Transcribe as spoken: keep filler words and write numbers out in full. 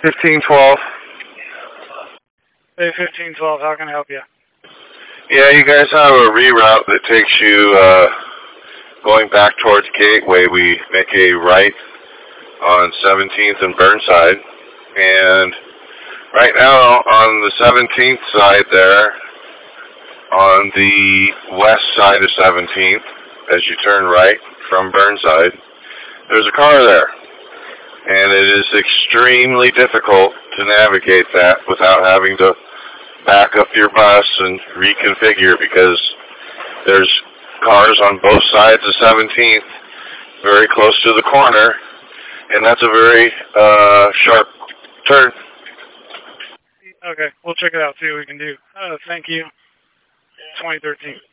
fifteen twelve. Bay fifteen twelve, how can I help you? Yeah, you guys have a reroute that takes you uh, going back towards Gateway. We make a right on seventeenth and Burnside. And right now on the seventeenth side there, on the west side of seventeenth, as you turn right from Burnside, there's a car there. And it is extremely difficult to navigate that without having to back up your bus and reconfigure, because there's cars on both sides of seventeenth very close to the corner, and that's a very uh, sharp turn. Okay, we'll check it out, see what we can do. Uh, thanty thirteen.